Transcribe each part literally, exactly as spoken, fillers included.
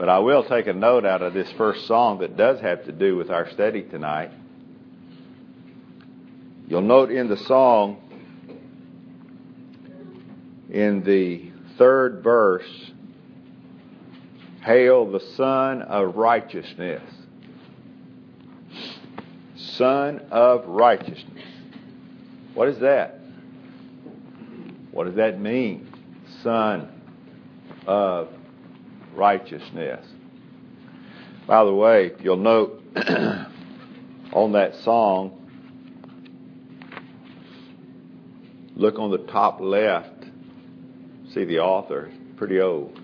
But I will take a note out of this first song that does have to do with our study tonight. You'll note in the song, in the third verse, "Hail the Son of Righteousness." Son of Righteousness. What is that? What does that mean? Son of Righteousness. By the way, if you'll note on that song, look on the top left, see the author, pretty old.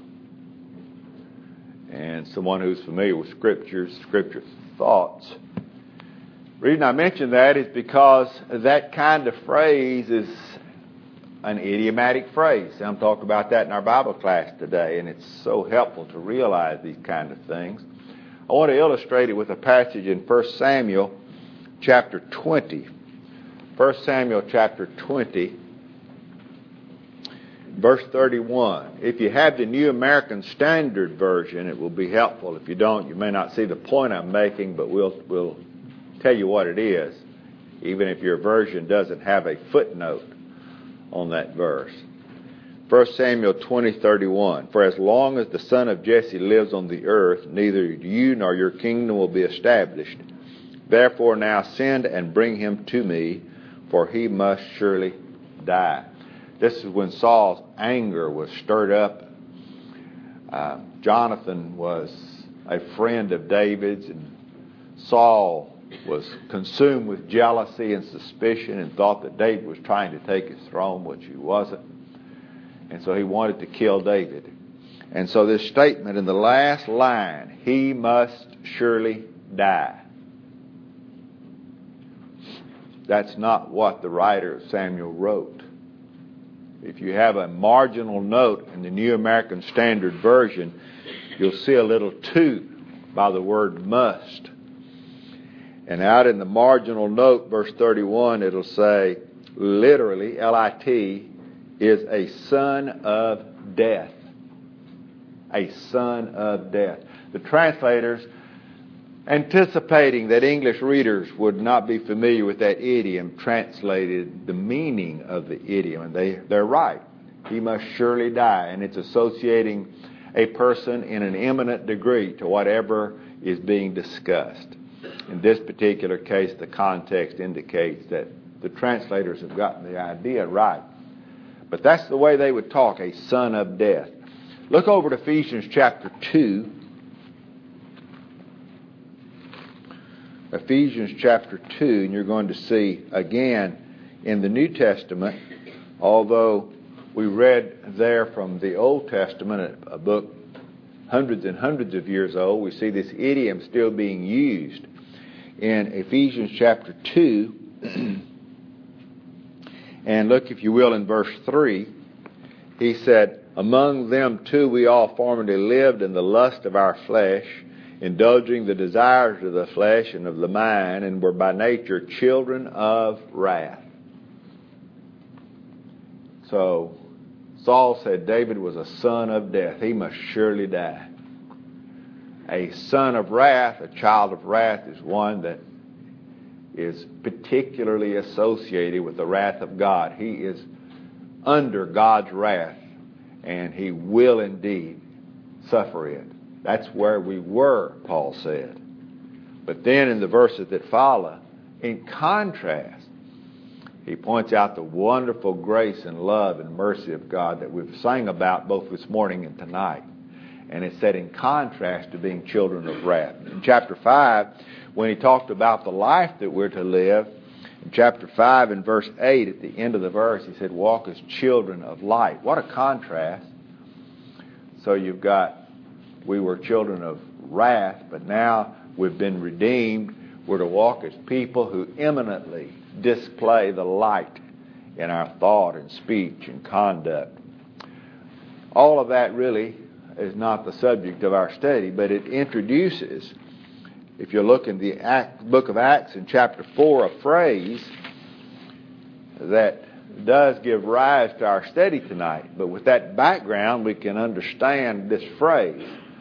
And someone who's familiar with scriptures, scripture thoughts. The reason I mention that is because that kind of phrase is an idiomatic phrase. I'm talking about that in our Bible class today, and it's so helpful to realize these kind of things. I want to illustrate it with a passage in First Samuel chapter twenty. First Samuel chapter twenty, verse thirty-one. If you have the New American Standard Version, it will be helpful. If you don't, you may not see the point I'm making, but we'll we'll tell you what it is, even if your version doesn't have a footnote on that verse. First Samuel twenty thirty-one. For as long as the son of Jesse lives on the earth, neither you nor your kingdom will be established. Therefore now send and bring him to me, for he must surely die. This is when Saul's anger was stirred up. Uh, Jonathan was a friend of David's, and Saul was consumed with jealousy and suspicion and thought that David was trying to take his throne, which he wasn't. And so he wanted to kill David. And so this statement in the last line, he must surely die. That's not what the writer of Samuel wrote. If you have a marginal note in the New American Standard Version, you'll see a little two by the word must. And out in the marginal note, verse thirty-one, it'll say, literally, L I T, is a son of death. A son of death. The translators, anticipating that English readers would not be familiar with that idiom, translated the meaning of the idiom. And they, they're right. He must surely die. And it's associating a person in an imminent degree to whatever is being discussed. In this particular case, the context indicates that the translators have gotten the idea right. But that's the way they would talk, a son of death. Look over to Ephesians chapter two. Ephesians chapter two, and you're going to see again in the New Testament, although we read there from the Old Testament, a book hundreds and hundreds of years old, we see this idiom still being used. In Ephesians chapter two, and look, if you will, in verse three, he said, among them too we all formerly lived in the lust of our flesh, indulging the desires of the flesh and of the mind, and were by nature children of wrath. So Saul said David was a son of death. He must surely die. A son of wrath, a child of wrath, is one that is particularly associated with the wrath of God. He is under God's wrath, and he will indeed suffer it. That's where we were, Paul said. But then in the verses that follow, in contrast, he points out the wonderful grace and love and mercy of God that we've sang about both this morning and tonight. And it's set in contrast to being children of wrath. In chapter five, when he talked about the life that we're to live, in chapter five and verse eight, at the end of the verse, he said, walk as children of light. What a contrast. So you've got, we were children of wrath, but now we've been redeemed. We're to walk as people who eminently display the light in our thought and speech and conduct. All of that really is not the subject of our study, but it introduces, if you look in the Act, book of Acts in chapter four, a phrase that does give rise to our study tonight. But with that background, we can understand this phrase.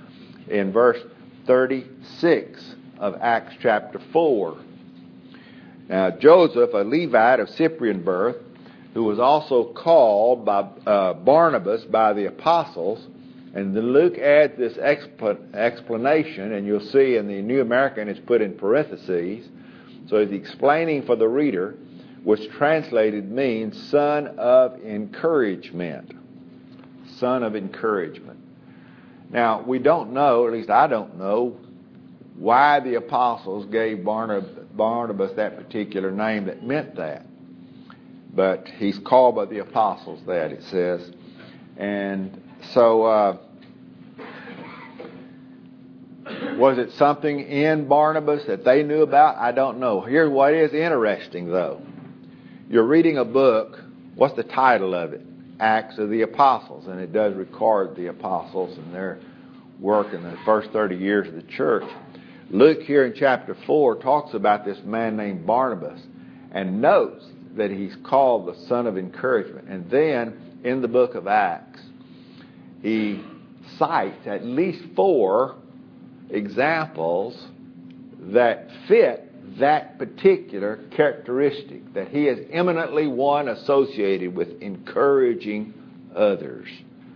in verse thirty-six of Acts chapter four. Now, Joseph, a Levite of Cyprian birth, who was also called by uh, Barnabas by the apostles, and then Luke adds this expl- explanation, and you'll see in the New American it's put in parentheses. So he's explaining for the reader, which translated means son of encouragement. Son of encouragement. Now, we don't know, at least I don't know, why the apostles gave Barnabas that particular name that meant that. But he's called by the apostles that, it says. And so, uh, was it something in Barnabas that they knew about? I don't know. Here's what is interesting, though. You're reading a book. What's the title of it? Acts of the Apostles. And it does record the apostles and their work in the first thirty years of the church. Luke here in chapter four talks about this man named Barnabas and notes that he's called the son of encouragement. And then in the book of Acts, he cites at least four examples that fit that particular characteristic, that he is eminently one associated with encouraging others.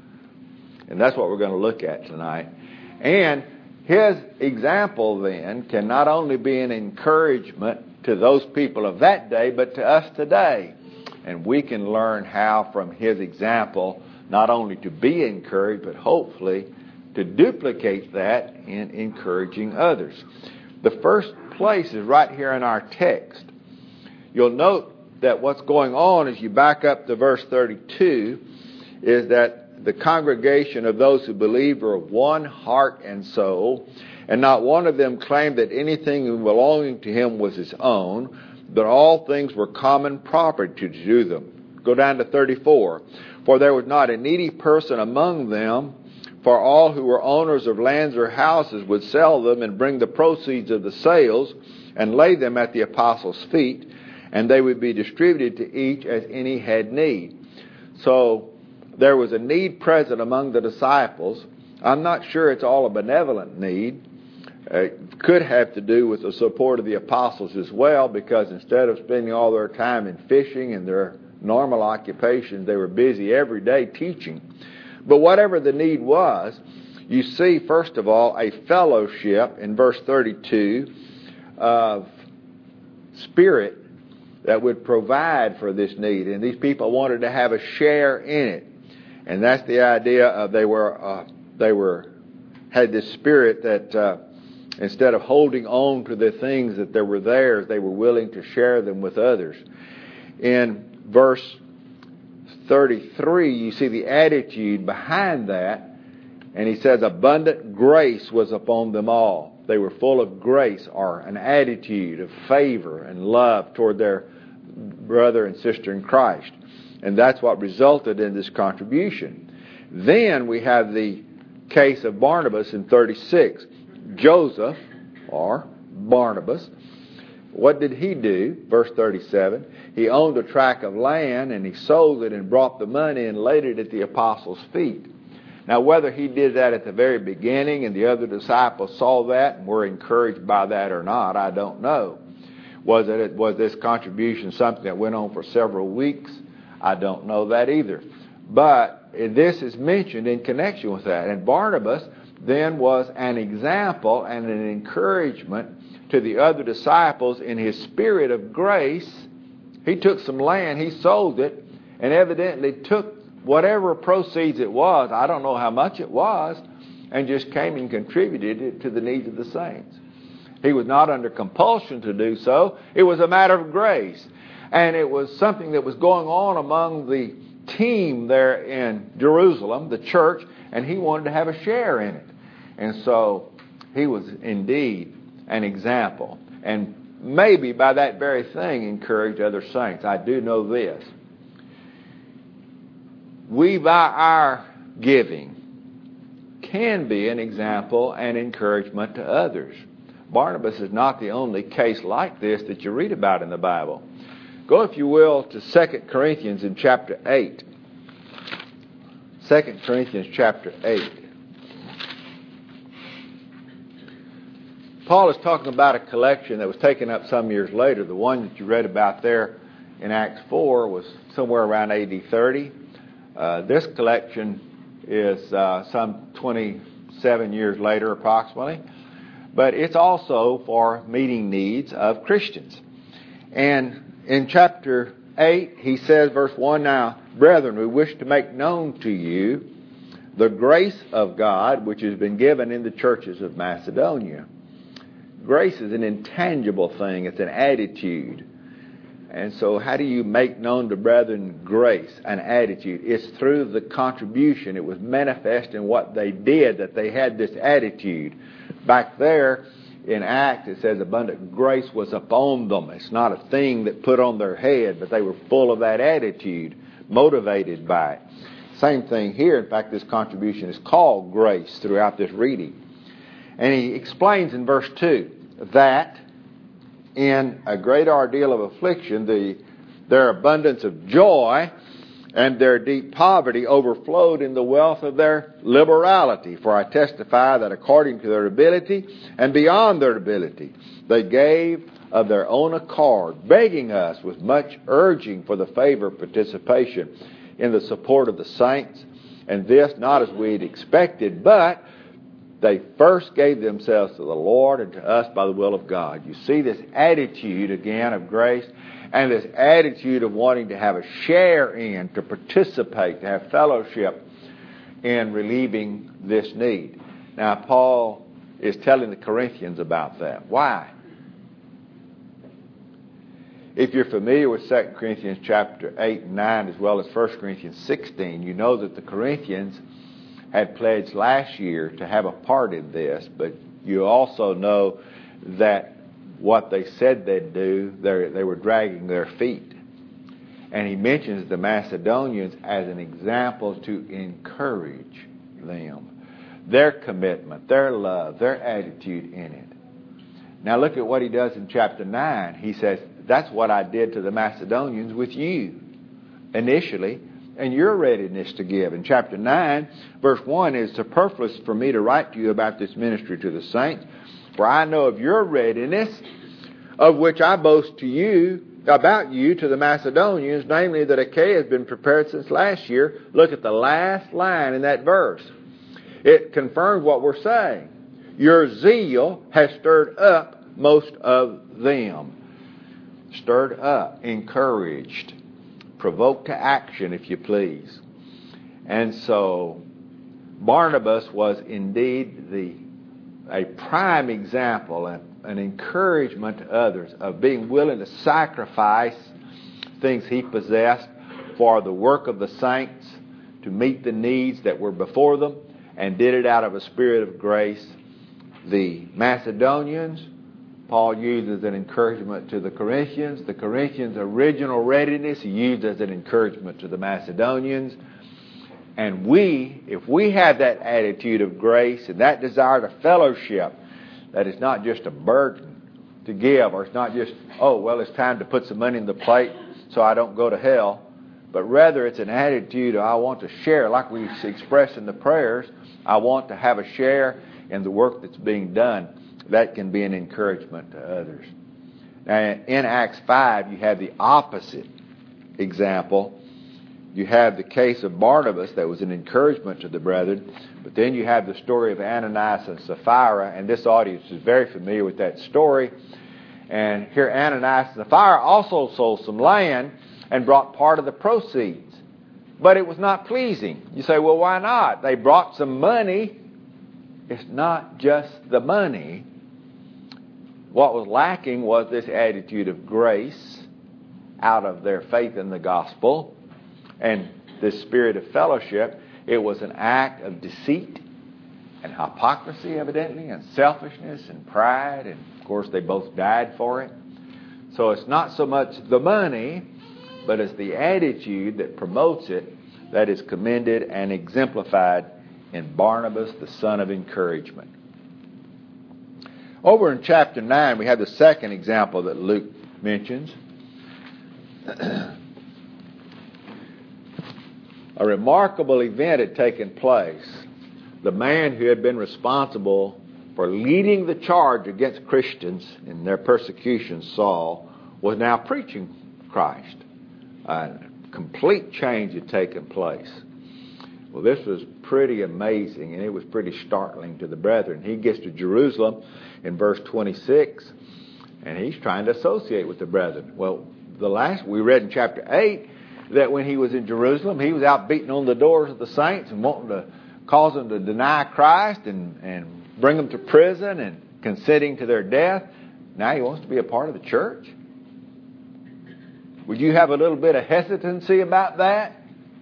And that's what we're going to look at tonight. And his example then can not only be an encouragement to those people of that day, but to us today. And we can learn how from his example not only to be encouraged, but hopefully to duplicate that in encouraging others. The first place is right here in our text. You'll note that what's going on as you back up to verse thirty-two is that the congregation of those who believed were of one heart and soul, and not one of them claimed that anything belonging to him was his own, but all things were common property to them. Go down to thirty-four. For there was not a needy person among them, for all who were owners of lands or houses would sell them and bring the proceeds of the sales and lay them at the apostles' feet, and they would be distributed to each as any had need. So there was a need present among the disciples. I'm not sure it's all a benevolent need. It could have to do with the support of the apostles as well, because instead of spending all their time in fishing and their normal occupations, they were busy every day teaching. But whatever the need was, you see, first of all, a fellowship in verse thirty-two of spirit that would provide for this need. And these people wanted to have a share in it. And that's the idea of they were uh, they were had this spirit that uh, instead of holding on to the things that they were theirs, they were willing to share them with others. In verse thirty-three, you see the attitude behind that, and he says, abundant grace was upon them all. They were full of grace, or an attitude of favor and love toward their brother and sister in Christ. And that's what resulted in this contribution. Then we have the case of Barnabas in thirty-six. Joseph, or Barnabas, what did he do? Verse thirty-seven. He owned a tract of land, and he sold it and brought the money and laid it at the apostles' feet. Now, whether he did that at the very beginning and the other disciples saw that and were encouraged by that or not, I don't know. Was it was this contribution something that went on for several weeks? I don't know that either. But this is mentioned in connection with that. And Barnabas then was an example and an encouragement to the other disciples in his spirit of grace. He took some land, he sold it, and evidently took whatever proceeds it was, I don't know how much it was, and just came and contributed it to the needs of the saints. He was not under compulsion to do so. It was a matter of grace. And it was something that was going on among the team there in Jerusalem, the church, and he wanted to have a share in it. And so he was indeed an example. And maybe by that very thing encouraged other saints. I do know this. We, by our giving, can be an example and encouragement to others. Barnabas is not the only case like this that you read about in the Bible. Go, if you will, to Second Corinthians in chapter eight. Second Corinthians chapter eight. Paul is talking about a collection that was taken up some years later. The one that you read about there in Acts four was somewhere around A D thirty. Uh, this collection is uh, some twenty-seven years later approximately. But it's also for meeting needs of Christians. And in chapter eight, he says, verse one, "Now, brethren, we wish to make known to you the grace of God which has been given in the churches of Macedonia." Grace is an intangible thing. It's an attitude. And so how do you make known to brethren grace, an attitude? It's through the contribution. It was manifest in what they did that they had this attitude. Back there in Acts, it says abundant grace was upon them. It's not a thing that put on their head, but they were full of that attitude, motivated by it. Same thing here. In fact, this contribution is called grace throughout this reading. And he explains in verse two that in a great ordeal of affliction, the, their abundance of joy and their deep poverty overflowed in the wealth of their liberality. For I testify that according to their ability and beyond their ability, they gave of their own accord, begging us with much urging for the favor of participation in the support of the saints, and this not as we had expected, but they first gave themselves to the Lord and to us by the will of God. You see this attitude again of grace, and this attitude of wanting to have a share in, to participate, to have fellowship in relieving this need. Now, Paul is telling the Corinthians about that. Why? If you're familiar with Second Corinthians chapter eight and nine as well as First Corinthians sixteen, you know that the Corinthians had pledged last year to have a part in this, but you also know that what they said they'd do, they were dragging their feet. And he mentions the Macedonians as an example to encourage them. Their commitment, their love, their attitude in it. Now look at what he does in chapter nine. He says, that's what I did to the Macedonians with you initially, and your readiness to give. In chapter nine, verse one, "It is superfluous for me to write to you about this ministry to the saints, for I know of your readiness, of which I boast to you, about you to the Macedonians, namely that Achaia has been prepared since last year." Look at the last line in that verse. It confirms what we're saying. Your zeal has stirred up most of them. Stirred up, encouraged, provoked to action, if you please. And so Barnabas was indeed the a prime example, an encouragement to others of being willing to sacrifice things he possessed for the work of the saints, to meet the needs that were before them, and did it out of a spirit of grace. The Macedonians, Paul used as an encouragement to the Corinthians. The Corinthians' original readiness he used as an encouragement to the Macedonians. And we, if we have that attitude of grace and that desire to fellowship, that it's not just a burden to give, or it's not just, oh, well, it's time to put some money in the plate so I don't go to hell, but rather it's an attitude of I want to share, like we express in the prayers, I want to have a share in the work that's being done. That can be an encouragement to others. Now, in Acts five, you have the opposite example. You have the case of Barnabas that was an encouragement to the brethren, but then you have the story of Ananias and Sapphira, and this audience is very familiar with that story. And here Ananias and Sapphira also sold some land and brought part of the proceeds, but it was not pleasing. You say, well, why not? They brought some money. It's not just the money. What was lacking was this attitude of grace out of their faith in the gospel and this spirit of fellowship. It was an act of deceit and hypocrisy, evidently, and selfishness and pride, and of course they both died for it. So it's not so much the money, but it's the attitude that promotes it that is commended and exemplified in Barnabas, the son of encouragement. Over in chapter nine, we have the second example that Luke mentions. A remarkable event had taken place. The man who had been responsible for leading the charge against Christians in their persecution, Saul, was now preaching Christ. A complete change had taken place. Well, this was pretty amazing, and it was pretty startling to the brethren. He gets to Jerusalem in verse twenty-six, and he's trying to associate with the brethren. Well, the last we read in chapter eight that when he was in Jerusalem, he was out beating on the doors of the saints and wanting to cause them to deny Christ and, and bring them to prison and consenting to their death. Now he wants to be a part of the church. Would you have a little bit of hesitancy about that?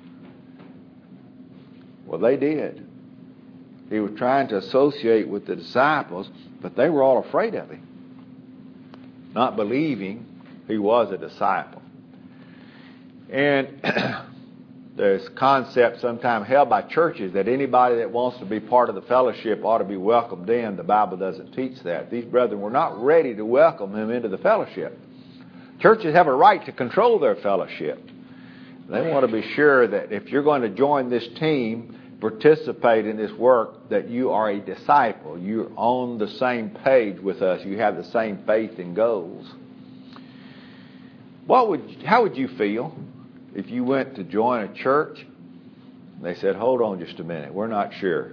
Well, they did. He was trying to associate with the disciples, but they were all afraid of him, not believing he was a disciple. And there's concepts sometimes held by churches that anybody that wants to be part of the fellowship ought to be welcomed in. The Bible doesn't teach that. These brethren were not ready to welcome him into the fellowship. Churches have a right to control their fellowship. They want to be sure that if you're going to join this team, participate in this work, that you are a disciple. You're on the same page with us. You have the same faith and goals. What would, how would you feel if you went to join a church? They said, hold on just a minute, we're not sure.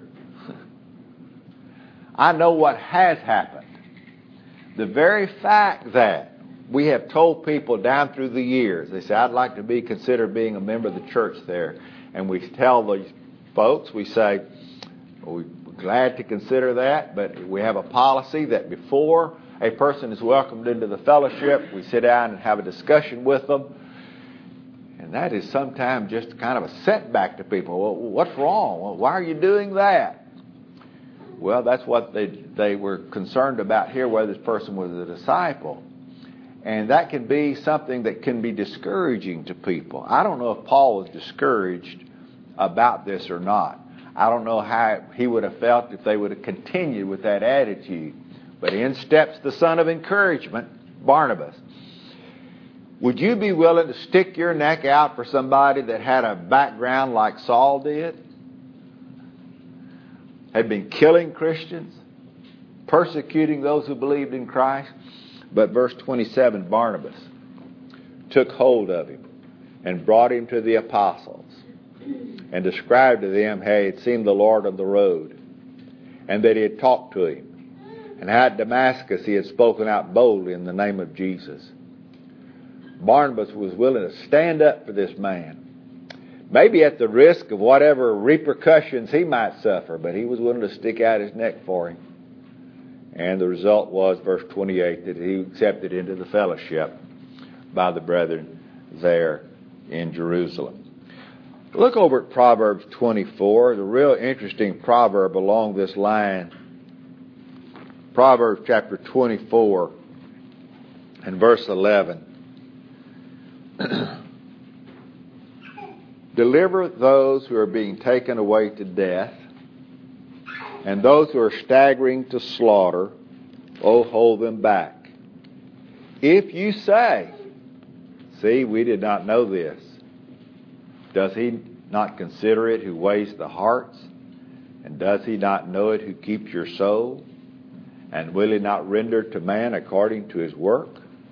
I know what has happened. The very fact that we have told people down through the years, they say, I'd like to be considered being a member of the church there. And we tell these folks, we say, well, we're glad to consider that, but we have a policy that before a person is welcomed into the fellowship, we sit down and have a discussion with them. And that is sometimes just kind of a setback to people. Well, what's wrong? Well, why are you doing that? Well, that's what they they were concerned about here, whether this person was a disciple. And that can be something that can be discouraging to people. I don't know if Paul was discouraged about this or not. I don't know how he would have felt if they would have continued with that attitude. But in steps the son of encouragement, Barnabas. Would you be willing to stick your neck out for somebody that had a background like Saul did? Had been killing Christians, persecuting those who believed in Christ? But verse twenty-seven, Barnabas took hold of him and brought him to the apostles and described to them how he had seen the Lord on the road and that he had talked to him and how at Damascus he had spoken out boldly in the name of Jesus. Barnabas was willing to stand up for this man, maybe at the risk of whatever repercussions he might suffer, but he was willing to stick out his neck for him. And the result was, verse twenty-eight, that he accepted into the fellowship by the brethren there in Jerusalem. Look over at Proverbs twenty-four, the real interesting proverb along this line. Proverbs chapter twenty-four and verse eleven. Deliver those who are being taken away to death, and those who are staggering to slaughter, oh, hold them back. If you say, see, we did not know this, does he not consider it who weighs the hearts? And does he not know it who keeps your soul? And will he not render to man according to his work?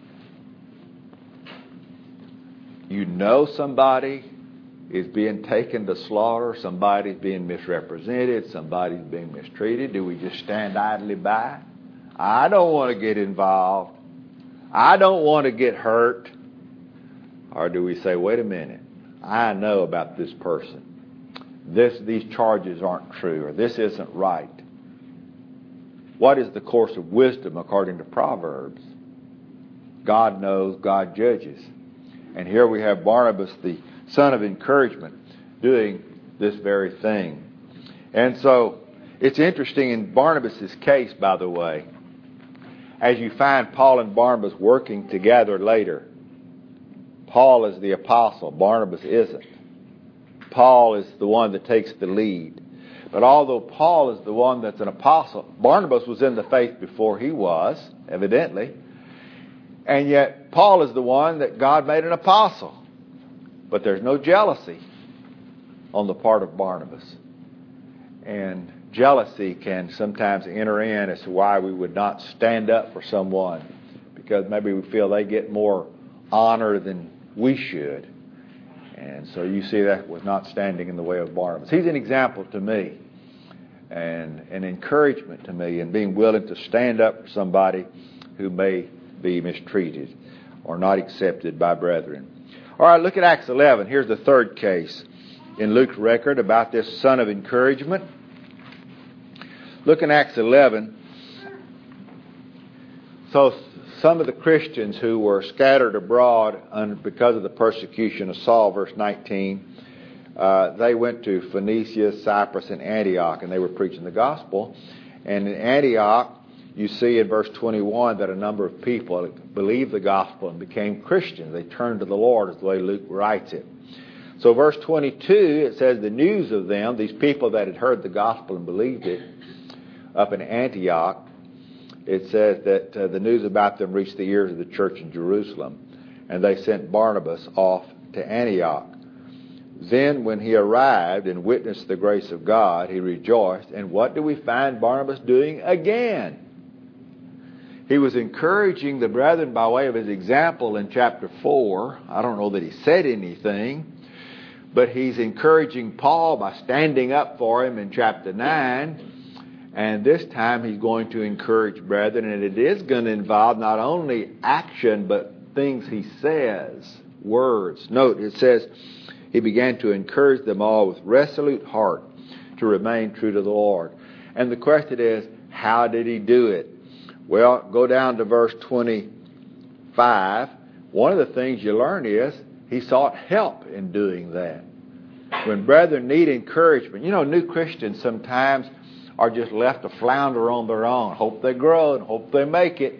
You know somebody is being taken to slaughter, somebody's being misrepresented, somebody's being mistreated. Do we just stand idly by? I don't want to get involved. I don't want to get hurt. Or do we say, wait a minute, I know about this person. This, these charges aren't true, or this isn't right. What is the course of wisdom according to Proverbs? God knows, God judges. And here we have Barnabas, the son of encouragement, doing this very thing. And so it's interesting in Barnabas' case, by the way, as you find Paul and Barnabas working together later. Paul is the apostle, Barnabas isn't. Paul is the one that takes the lead. But although Paul is the one that's an apostle, Barnabas was in the faith before he was, evidently. And yet Paul is the one that God made an apostle. But there's no jealousy on the part of Barnabas. And jealousy can sometimes enter in as to why we would not stand up for someone, because maybe we feel they get more honor than we should. And so you see that was not standing in the way of Barnabas. He's an example to me and an encouragement to me in being willing to stand up for somebody who may be mistreated or not accepted by brethren. All right, look at Acts eleven. Here's the third case in Luke's record about this son of encouragement. Look in Acts eleven. So some of the Christians who were scattered abroad because of the persecution of Saul, verse nineteen, uh, they went to Phoenicia, Cyprus, and Antioch, and they were preaching the gospel. And in Antioch, you see in verse twenty-one that a number of people believed the gospel and became Christians. They turned to the Lord, is the way Luke writes it. So verse twenty-two, it says the news of them, these people that had heard the gospel and believed it, up in Antioch, it says that uh, the news about them reached the ears of the church in Jerusalem, and they sent Barnabas off to Antioch. Then when he arrived and witnessed the grace of God, he rejoiced. And what do we find Barnabas doing again? He was encouraging the brethren by way of his example in chapter four. I don't know that he said anything, but he's encouraging Paul by standing up for him in chapter nine. And this time he's going to encourage brethren, and it is going to involve not only action, but things he says, words. Note, it says, he began to encourage them all with resolute heart to remain true to the Lord. And the question is, how did he do it? Well, go down to verse twenty-five. One of the things you learn is he sought help in doing that. When brethren need encouragement, you know, new Christians sometimes are just left to flounder on their own. Hope they grow and hope they make it.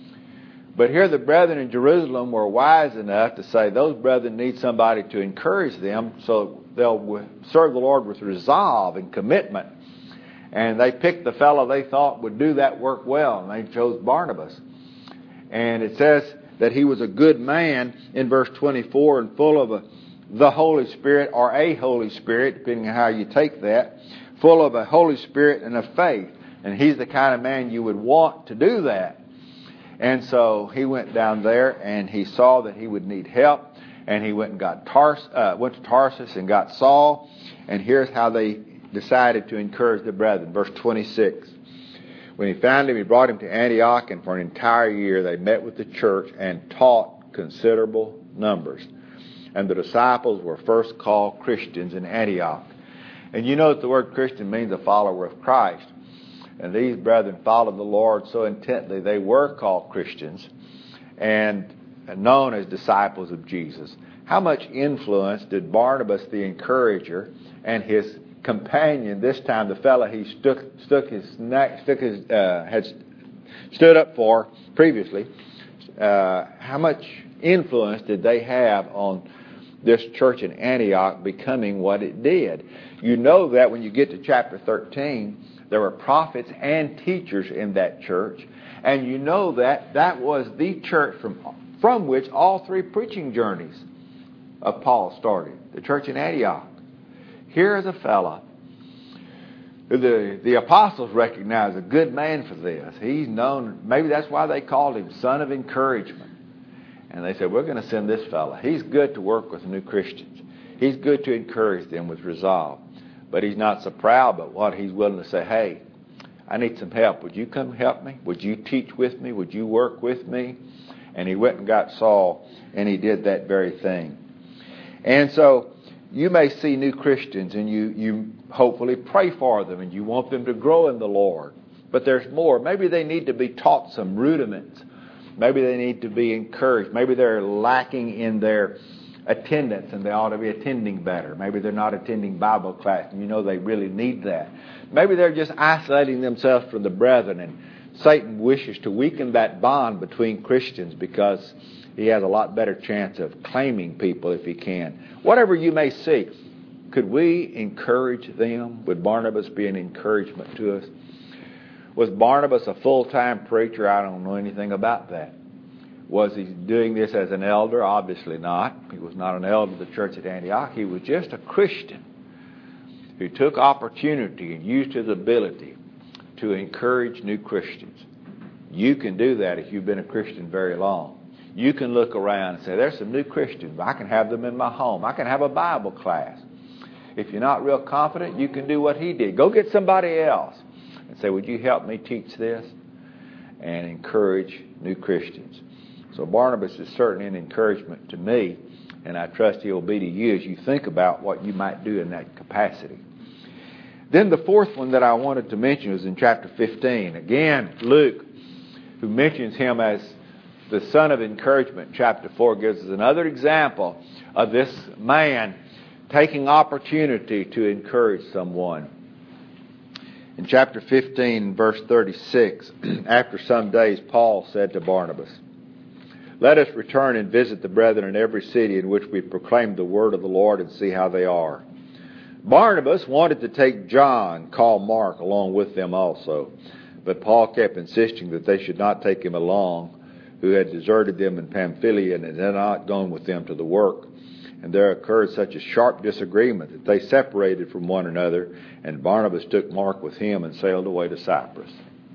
But here the brethren in Jerusalem were wise enough to say those brethren need somebody to encourage them so they'll serve the Lord with resolve and commitment. And they picked the fellow they thought would do that work well, and they chose Barnabas. And it says that he was a good man in verse twenty-four and full of a, the Holy Spirit, or a Holy Spirit, depending on how you take that, full of a Holy Spirit and of faith. And he's the kind of man you would want to do that. And so he went down there and he saw that he would need help, and he went and got Tars, uh, went to Tarsus and got Saul. And here's how they decided to encourage the brethren. Verse twenty-six. When he found him, he brought him to Antioch, and for an entire year they met with the church and taught considerable numbers. And the disciples were first called Christians in Antioch. And you know that the word Christian means a follower of Christ. And these brethren followed the Lord so intently they were called Christians and known as disciples of Jesus. How much influence did Barnabas the encourager and his companion, this time the fellow he stuck, stuck his neck, stuck his, uh, had stood up for previously, uh, how much influence did they have on this church in Antioch becoming what it did? You know that when you get to chapter thirteen, there were prophets and teachers in that church. And you know that that was the church from, from which all three preaching journeys of Paul started. The church in Antioch. Here is a fella who the, the apostles recognized a good man for this. He's known, maybe that's why they called him son of encouragement. And they said, we're going to send this fella. He's good to work with new Christians. He's good to encourage them with resolve. But he's not so proud but what he's willing to say, hey, I need some help. Would you come help me? Would you teach with me? Would you work with me? And he went and got Saul, and he did that very thing. And so you may see new Christians, and you, you hopefully pray for them, and you want them to grow in the Lord. But there's more. Maybe they need to be taught some rudiments. Maybe they need to be encouraged. Maybe they're lacking in their attendance and they ought to be attending better. Maybe they're not attending Bible class and you know they really need that. Maybe they're just isolating themselves from the brethren, and Satan wishes to weaken that bond between Christians because he has a lot better chance of claiming people if he can. Whatever you may see, could we encourage them? Would Barnabas be an encouragement to us? Was Barnabas a full-time preacher? I don't know anything about that. Was he doing this as an elder? Obviously not. He was not an elder of the church at Antioch. He was just a Christian. who took opportunity and used his ability to encourage new Christians. You can do that if you've been a Christian very long. You can look around and say, there's some new Christians. I can have them in my home. I can have a Bible class. If you're not real confident, you can do what he did. Go get somebody else and say, would you help me teach this? And encourage new Christians. So Barnabas is certainly an encouragement to me, and I trust he will be to you as you think about what you might do in that capacity. Then the fourth one that I wanted to mention was in chapter fifteen. Again, Luke, who mentions him as the son of encouragement, chapter four, gives us another example of this man taking opportunity to encourage someone. In chapter fifteen, verse thirty-six, after some days, Paul said to Barnabas, let us return and visit the brethren in every city in which we proclaim the word of the Lord and see how they are. Barnabas wanted to take John, called Mark, along with them also. But Paul kept insisting that they should not take him along, who had deserted them in Pamphylia and had not gone with them to the work. And there occurred such a sharp disagreement that they separated from one another, and Barnabas took Mark with him and sailed away to Cyprus.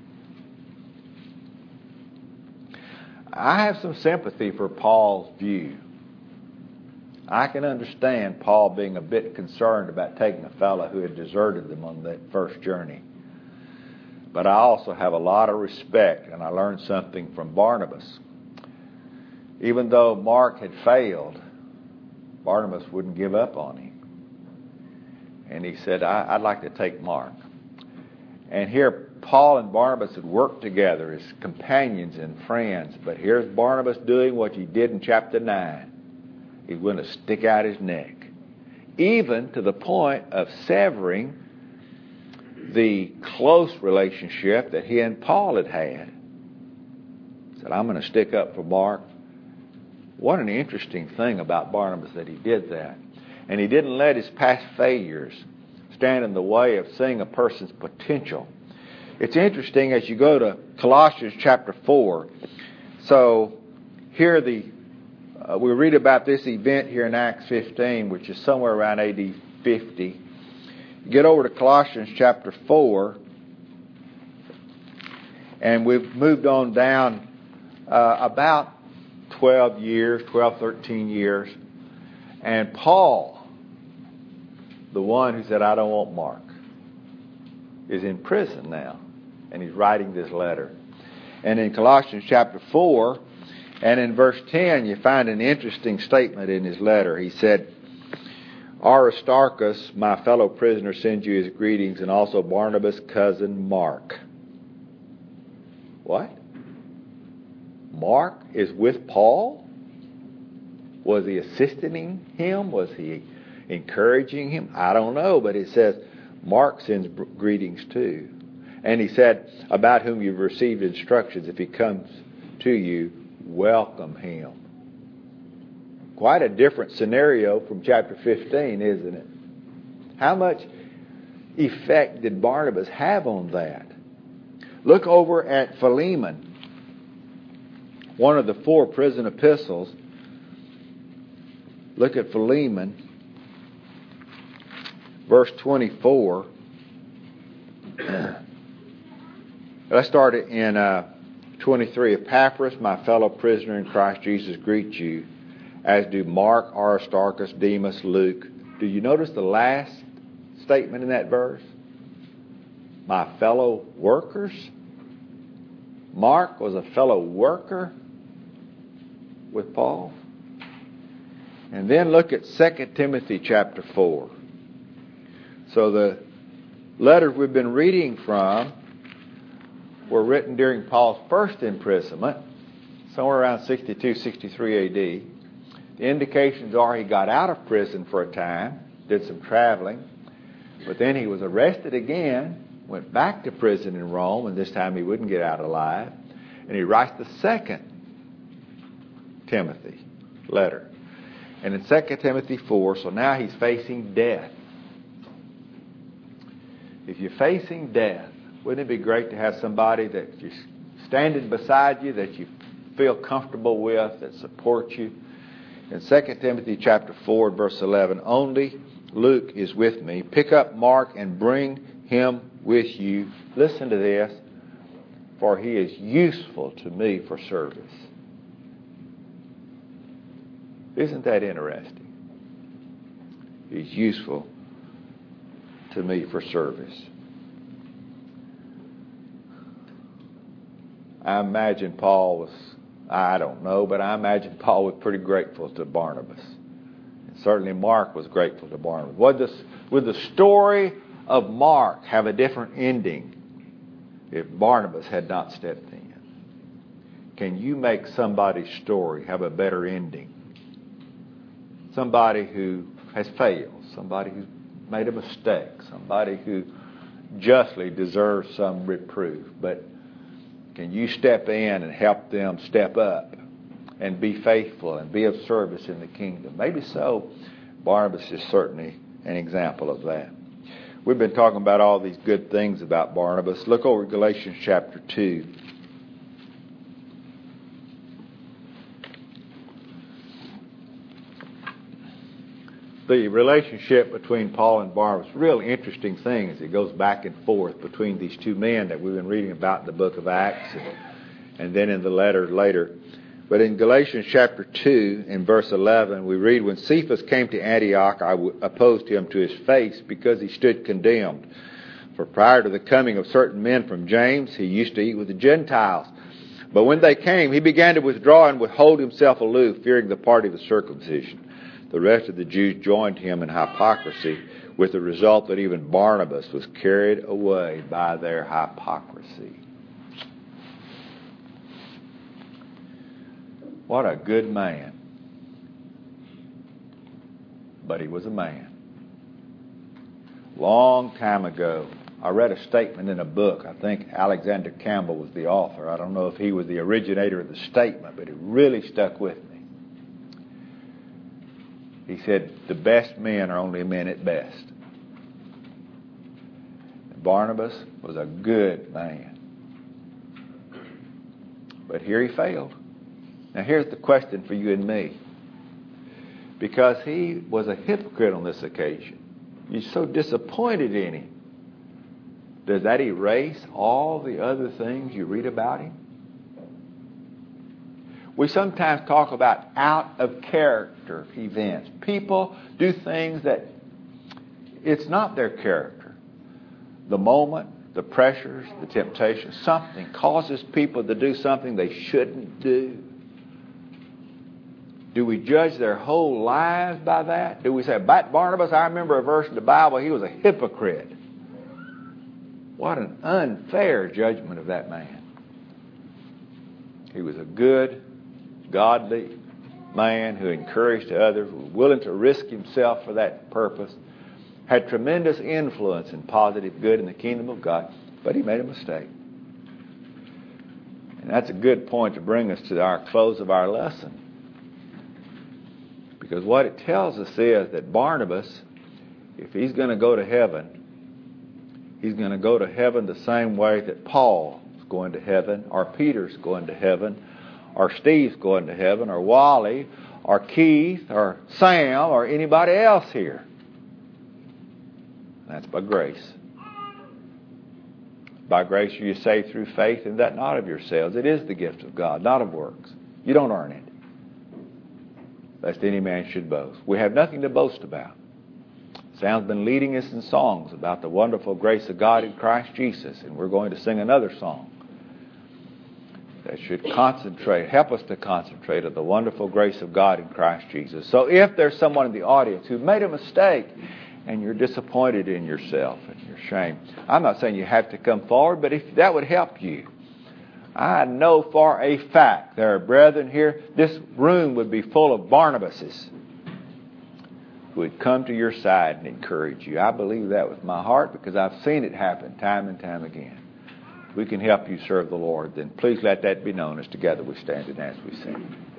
I have some sympathy for Paul's view. I can understand Paul being a bit concerned about taking a fellow who had deserted them on that first journey. But I also have a lot of respect, and I learned something from Barnabas. Even though Mark had failed, Barnabas wouldn't give up on him. And he said, I, I'd like to take Mark. And here Paul and Barnabas had worked together as companions and friends. But here's Barnabas doing what he did in chapter nine. He's going to stick out his neck. Even to the point of severing the close relationship that he and Paul had had. He said, I'm going to stick up for Mark. What an interesting thing about Barnabas that he did that. And he didn't let his past failures stand in the way of seeing a person's potential. It's interesting as you go to Colossians chapter four. So here the uh, we read about this event here in Acts fifteen, which is somewhere around A D fifty. You get over to Colossians chapter four, and we've moved on down uh, about twelve years, twelve, thirteen years. And Paul, the one who said, I don't want Mark, is in prison now. And he's writing this letter. And in Colossians chapter four, and in verse ten, you find an interesting statement in his letter. He said, Aristarchus, my fellow prisoner, sends you his greetings, and also Barnabas' cousin Mark. What? Mark is with Paul? Was he assisting him? Was he encouraging him? I don't know, but it says Mark sends greetings too. And he said, about whom you've received instructions, if he comes to you, welcome him. Quite a different scenario from chapter fifteen, isn't it? How much effect did Barnabas have on that? Look over at Philemon, one of the four prison epistles. Look at Philemon, verse twenty-four. Let's start it in uh, twenty-three. Epaphras, my fellow prisoner in Christ Jesus, greets you, as do Mark, Aristarchus, Demas, Luke. Do you notice the last statement in that verse? My fellow workers. Mark was a fellow worker with Paul. And then look at Second Timothy chapter four. So the letters we've been reading from were written during Paul's first imprisonment, somewhere around sixty-two, sixty-three A D. The indications are he got out of prison for a time, did some traveling, but then he was arrested again, went back to prison in Rome, and this time he wouldn't get out alive. And he writes the second Timothy letter. And in Second Timothy four, so now he's facing death. If you're facing death, wouldn't it be great to have somebody that you're standing beside you, that you feel comfortable with, that supports you? In Second Timothy chapter four, verse eleven, only Luke is with me. Pick up Mark and bring him with you. Listen to this. For he is useful to me for service. Isn't that interesting? He's useful to me for service. I imagine Paul was, I don't know, but I imagine Paul was pretty grateful to Barnabas. And certainly Mark was grateful to Barnabas. Would the, would the story of Mark have a different ending if Barnabas had not stepped in? Can you make somebody's story have a better ending? Somebody who has failed, somebody who's made a mistake, somebody who justly deserves some reproof. But can you step in and help them step up and be faithful and be of service in the kingdom? Maybe so. Barnabas is certainly an example of that. We've been talking about all these good things about Barnabas. Look over Galatians chapter two. The relationship between Paul and Barnabas, real interesting thing as it goes back and forth between these two men that we've been reading about in the book of Acts and, and then in the letter later. But in Galatians chapter two, in verse eleven, we read, when Cephas came to Antioch, I w- opposed him to his face because he stood condemned. For prior to the coming of certain men from James, he used to eat with the Gentiles. But when they came, he began to withdraw and withhold himself aloof, fearing the party of the circumcision. The rest of the Jews joined him in hypocrisy, with the result that even Barnabas was carried away by their hypocrisy. What a good man. But he was a man. Long time ago, I read a statement in a book. I think Alexander Campbell was the author. I don't know if he was the originator of the statement, but it really stuck with me. He said, the best men are only men at best. Barnabas was a good man. But here he failed. Now here's the question for you and me. Because he was a hypocrite on this occasion. You're so disappointed in him. Does that erase all the other things you read about him? We sometimes talk about out of character events. People do things that it's not their character. The moment, the pressures, the temptations, something causes people to do something they shouldn't do. Do we judge their whole lives by that? Do we say, Barnabas, I remember a verse in the Bible, he was a hypocrite. What an unfair judgment of that man. He was a good, godly man who encouraged others, was willing to risk himself for that purpose, had tremendous influence in positive good in the kingdom of God, but he made a mistake. And that's a good point to bring us to our close of our lesson. Because what it tells us is that Barnabas, if he's going to go to heaven, he's going to go to heaven the same way that Paul is going to heaven, or Peter's going to heaven, or Steve's going to heaven, or Wally, or Keith, or Sam, or anybody else here. That's by grace. By grace are you saved through faith, and that not of yourselves. It is the gift of God, not of works. You don't earn it, lest any man should boast. We have nothing to boast about. Sam's been leading us in songs about the wonderful grace of God in Christ Jesus, and we're going to sing another song that should concentrate, help us to concentrate on the wonderful grace of God in Christ Jesus. So if there's someone in the audience who made a mistake and you're disappointed in yourself and you're ashamed, I'm not saying you have to come forward, but if that would help you, I know for a fact there are brethren here, this room would be full of Barnabases who would come to your side and encourage you. I believe that with my heart because I've seen it happen time and time again. If we can help you serve the Lord, then please let that be known as together we stand and as we sing.